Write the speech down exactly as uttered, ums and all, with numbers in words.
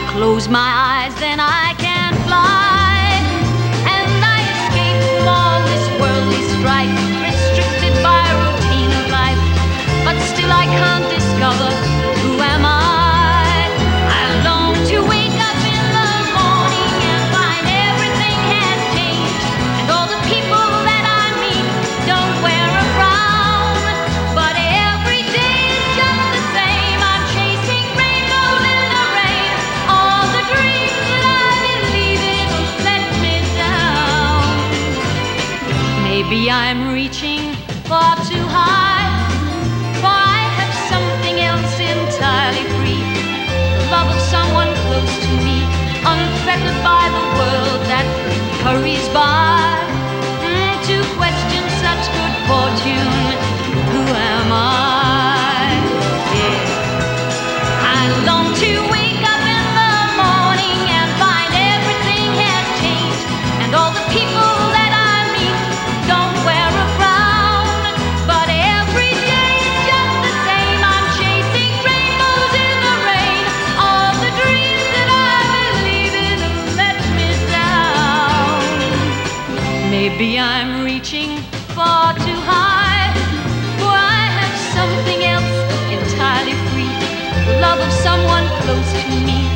close my eyes, then I can fly, and I escape from all this worldly strife, restricted by routine of life, but still I can't discover who am I. I long to wake up in the morning and find everything has changed, and all the people that I meet don't wear a frown, but every day is just the same. I'm chasing rainbows in the rain. All the dreams that I believe in let me down. Maybe I'm reaching far too high, for I have something else entirely free, the love of someone close to me, unfettered by the world that hurries by. Mm, to question such good fortune, who am I? Yeah. I long to wake up in the morning and find everything has changed, and all the people that I meet don't wear a frown, but every day is just the same. I'm chasing rainbows in the rain. All the dreams that I believe in let me down. Maybe I'm reaching far too high, for I have something else entirely free, the love of someone close to me,